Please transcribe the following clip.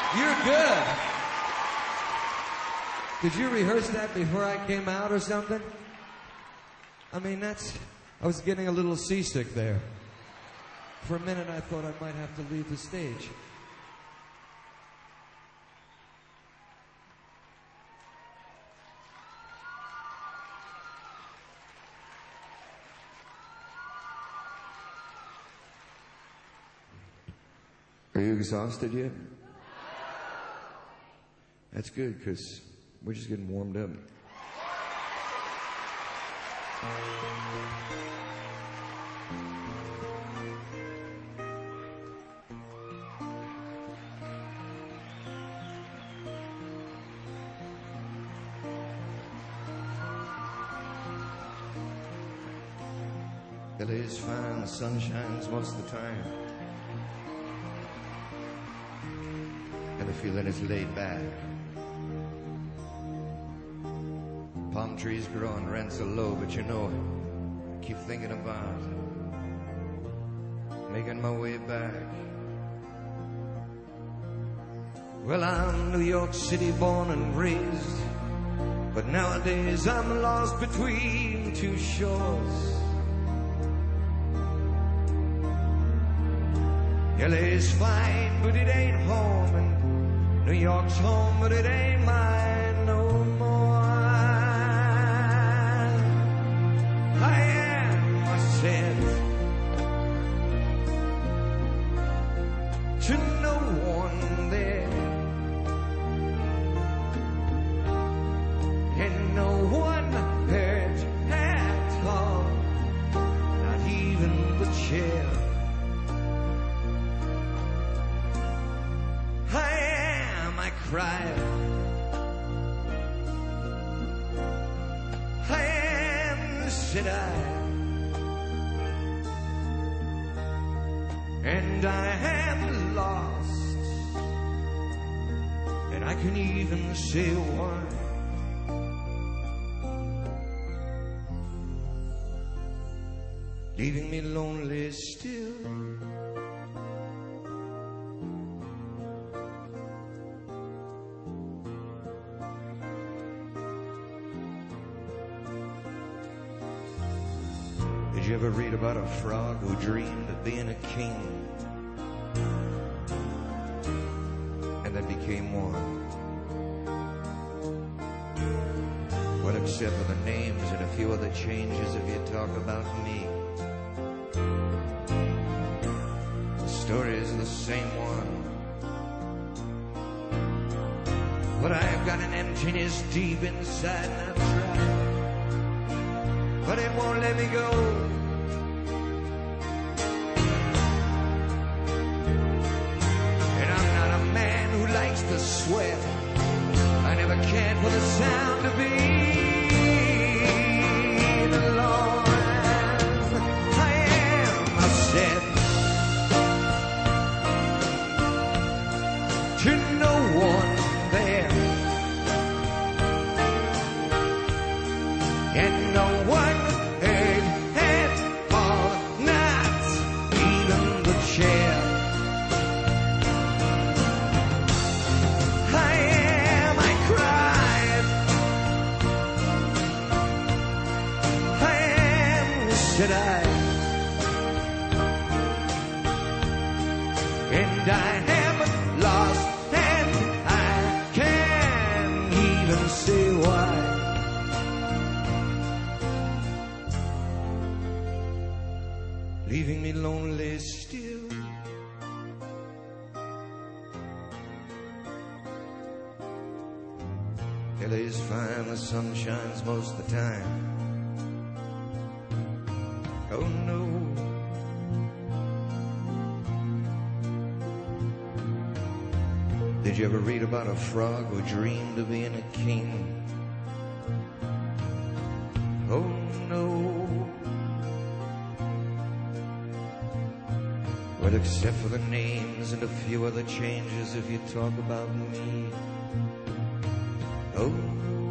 You're good. Did you rehearse that before I came out or something? I mean, I was getting a little seasick there. For a minute, I thought I might have to leave the stage. Are you exhausted yet? That's good, because we're just getting warmed up. LA's fine, the sun shines most of the time. And the feeling is laid back. Palm trees grow and rents are low, but you know, I keep thinking about making my way back. Well, I'm New York City born and raised, but nowadays I'm lost between two shores. LA's fine, but it ain't home, and New York's home, but it ain't mine no more. I am, I said, to no one there, and no one hurt at all, not even the chair. I cried. I am, said I, and I am lost, and I can even say why. Leaving me lonely still. Did you ever read about a frog who dreamed of being a king and then became one? Well, except for the names and a few other changes, if you talk about me, the story is the same one. But I've got an emptiness deep inside, and I've tried, but it won't let me go. And I'm not a man who likes to swear. I never cared for the sound of being alone. I am upset to no one there, and no one heard at all, not even the chair. I cried. I am, said I, and I am lost, and I can't even say why. Leaving me lonely still. LA's fine, the sun shines most of the time. Oh no. Did you ever read about a frog who dreamed of being a king? Oh no. Well, except for the names and a few other changes, if you talk about me. Oh